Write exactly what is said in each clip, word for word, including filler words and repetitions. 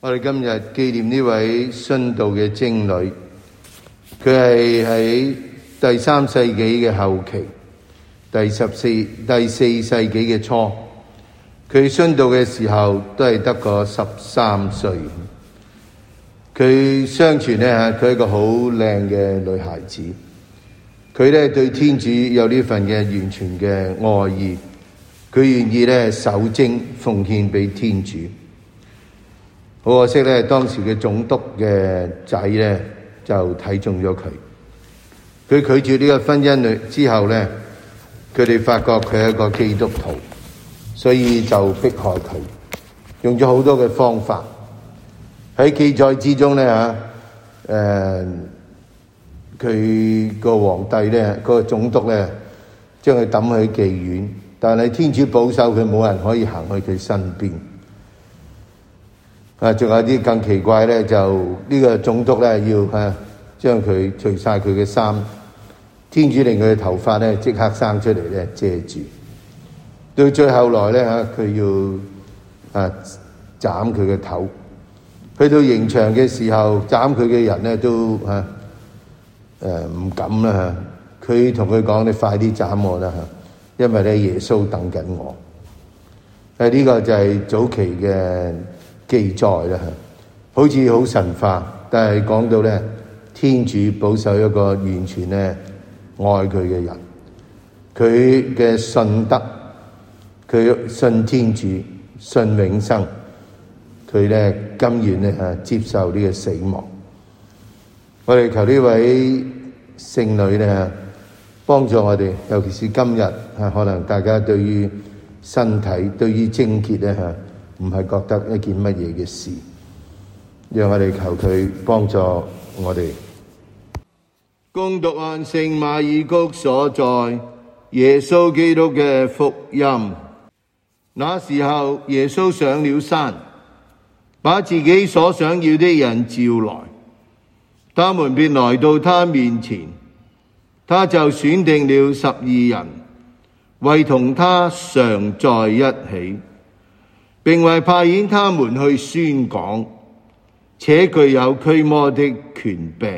我哋今日紀念呢位殉道嘅貞女，佢係喺第三世紀嘅後期，第十四、第四世紀嘅初，佢殉道嘅時候都係得個十三歲。佢相傳咧吓，佢係一個好靚嘅女孩子，佢咧對天主有呢份嘅完全嘅愛意，佢願意咧守貞奉獻俾天主。好可惜咧，當時嘅總督嘅仔咧就睇中咗佢。佢拒絕呢個婚姻之後咧，佢哋發覺佢係一個基督徒，所以就迫害佢，用咗好多嘅方法。喺記載之中咧嚇，誒佢個皇帝咧，嗰個總督咧，將佢抌去妓院，但係天主保守佢，冇人可以行去佢身邊。啊，仲有啲更奇怪咧，就呢個總督咧要啊將佢除晒佢嘅衫，天主令佢嘅頭髮咧即刻生出嚟咧遮住。到最後來咧嚇，佢要啊斬佢嘅頭。去到刑場嘅時候，斬佢嘅人咧都嚇誒唔敢啦嚇。佢同佢講：你快啲斬我啦嚇，因為咧耶穌等緊我。誒、這、呢個就係早期嘅記載啦，好似好神化，但係講到咧，天主保守一個完全咧愛佢嘅人，佢嘅信德，佢信天主，信永生，佢咧甘願咧啊接受呢個死亡。我哋求呢位聖女咧幫助我哋，尤其是今日啊，可能大家對於身體、對於貞潔咧嚇，唔係覺得一件乜嘢嘅事，讓我哋求佢幫助我哋。恭讀按聖馬爾谷所載耶穌基督嘅福音。那時候，耶穌上了山，把自己所想要的人召來，他們便來到他面前，他就選定了十二人，為同他常在一起，並為派遣他們去宣講，且具有驅魔的權柄。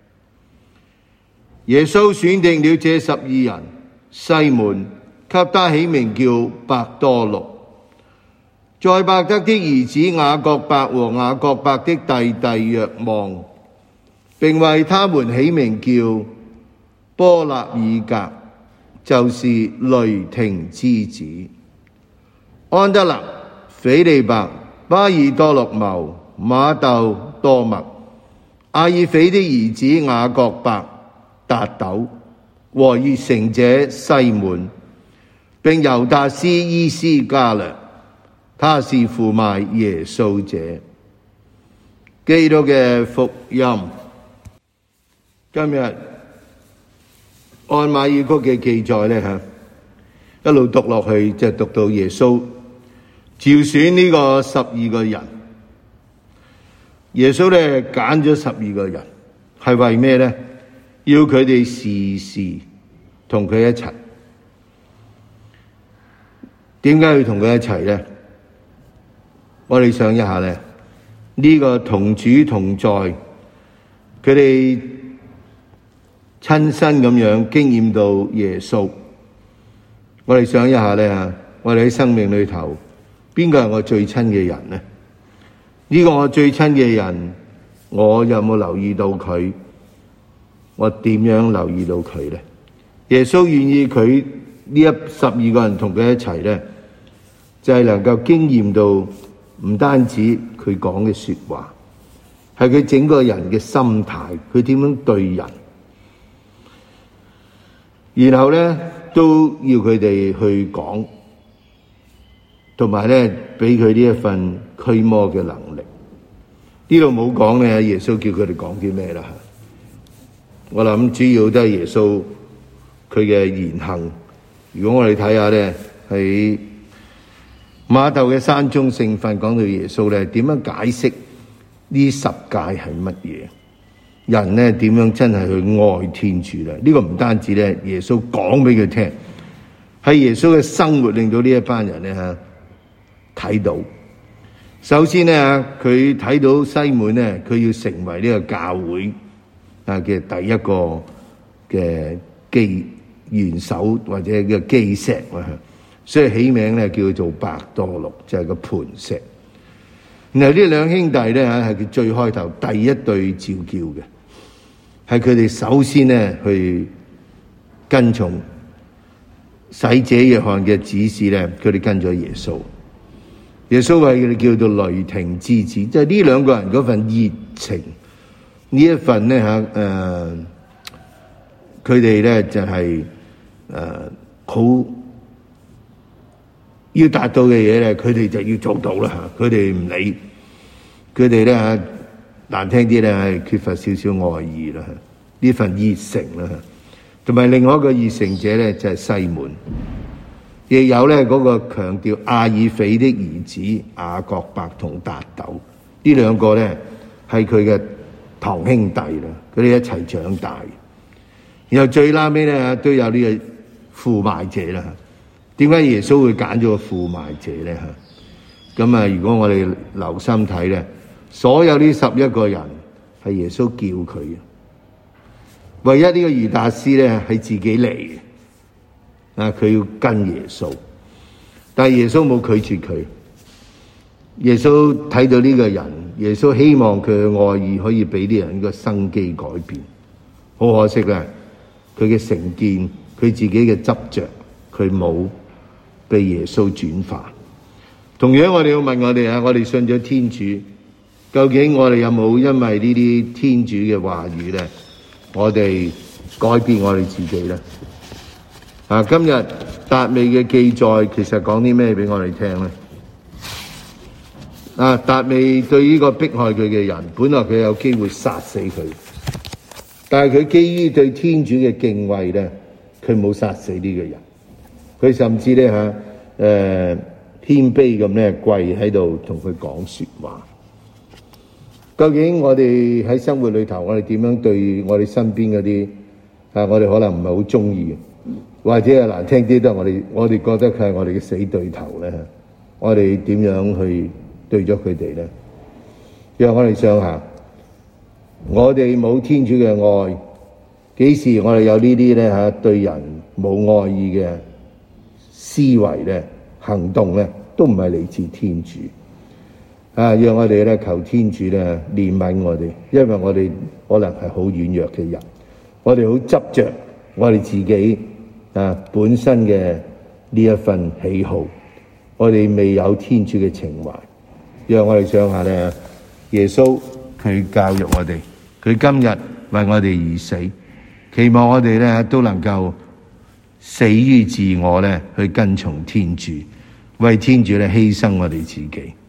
耶穌選定了這十二人，西門給他起名叫伯多祿，載伯德的兒子雅各伯和雅各伯的弟弟若望，並為他們起名叫波納爾革，就是雷霆之子。安德肋、斐理伯、巴爾多祿謀、瑪竇、多默、阿耳斐的兒子雅各伯、達陡和熱誠者西滿，並猶達斯伊斯加略，他是負賣耶穌者。基督嘅福音。今日按馬爾谷嘅記載咧嚇，一路讀落去就讀到耶穌召選呢個十二個人。耶穌咧揀咗十二個人，係為咩咧？要佢哋時時同佢一齊。點解要同佢一齊咧？我哋想一下咧，呢個同主同在，佢哋親身咁樣經驗到耶穌。我哋想一下咧嚇，我哋喺生命裏頭，邊個係我最親嘅人呢？呢個我最親嘅人，我有冇留意到佢？我點樣留意到佢呢？耶穌願意佢呢一十二個人同佢一齊呢，就係能夠經驗到唔單止佢講嘅說話，係佢整個人嘅心態，佢點樣對人，然後呢都要佢哋去講，同埋呢俾佢呢一份驅魔嘅能力。呢度冇講咧，耶穌叫佢哋講啲咩啦？我諗主要都係耶穌佢嘅言行。如果我哋睇下咧，喺馬竇嘅山中聖訓講到耶穌咧，點樣解釋呢十誡係乜嘢？人咧點樣真係去愛天主咧？呢個唔單止咧，耶穌講俾佢聽，係耶穌嘅生活令到呢一班人咧吓睇到。 首先咧，佢睇到西門咧，佢要成為呢個教會啊嘅第一個嘅基元首或者嘅基石啊，所以起名咧叫做伯多祿，就係個磐石。然後呢兩兄弟咧嚇係佢最開頭第一對召叫嘅，係佢哋首先咧去跟從洗者約翰嘅指示咧，佢哋跟咗耶穌。耶穌為佢哋叫做雷霆之子，即係呢兩個人嗰份熱情，呢一份咧嚇誒，佢哋咧就係誒好要達到嘅嘢咧，佢哋就要做到啦嚇，佢哋唔理，佢哋咧嚇難聽啲咧係缺乏少少愛意啦，呢份熱誠啦，同埋另外一個熱誠者咧就係西門。亦有咧嗰個強調亞爾斐的兒子雅各伯同達斗，呢兩個咧係佢嘅堂兄弟啦，佢哋一齊長大。然後最拉尾咧都有呢個負賣者啦。點解耶穌會揀咗個負賣者咧？嚇咁啊！如果我哋留心睇咧，所有呢十一個人係耶穌叫佢嘅，唯一呢個猶達斯咧係自己嚟嘅。啊！佢要跟耶穌，但係耶穌冇拒絕佢。耶穌睇到呢個人，耶穌希望佢嘅愛意可以俾啲人個生機改變。好可惜咧，佢嘅成見，佢自己嘅執着，佢冇被耶穌轉化。同樣，我哋要問我哋啊，我哋信咗天主，究竟我哋有冇因為呢啲天主嘅話語咧，我哋改變我哋自己咧？啊！今日達味嘅記載其實講啲咩俾我哋聽咧？啊！達味對呢個迫害佢嘅人，本來佢有機會殺死佢，但係佢基於對天主嘅敬畏咧，佢冇殺死呢個人。佢甚至咧嚇誒謙卑咁咧跪喺度同佢講説話。究竟我哋喺生活裏頭，我哋點樣對我哋身邊嗰啲啊？我哋可能唔係好中意嘅。或者係難聽啲都係我哋，我哋覺得佢係我哋嘅死對頭咧。我哋點樣去對咗佢哋咧？讓我哋想下，我哋冇天主嘅愛，幾時我哋有呢啲咧嚇對人冇愛意嘅思維咧、行動咧，都唔係嚟自天主啊！讓我哋咧求天主咧憐憫我哋，因為我哋可能係好軟弱嘅人，我哋好執着我哋自己。啊！本身嘅呢一份喜好，我哋未有天主嘅情懷，讓我哋想下咧，耶穌佢教育我哋，佢今日為我哋而死，期望我哋咧都能夠死於自我咧，去跟從天主，為天主咧犧牲我哋自己。